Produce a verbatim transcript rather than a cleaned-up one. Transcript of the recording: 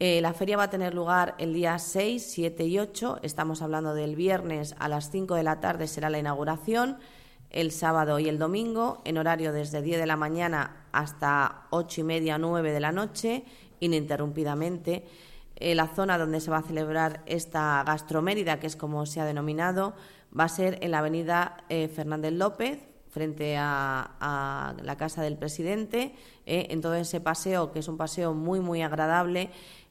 Eh, la feria va a tener lugar el día seis, siete y ocho. Estamos hablando del viernes a las cinco de la tarde será la inauguración, el sábado y el domingo, en horario desde diez de la mañana hasta ocho y media, nueve de la noche, ininterrumpidamente. Eh, la zona donde se va a celebrar esta Gastromérida, que es como se ha denominado, va a ser en la avenida eh, Fernández López, frente a, a la Casa del Presidente, eh, en todo ese paseo, que es un paseo muy, muy agradable,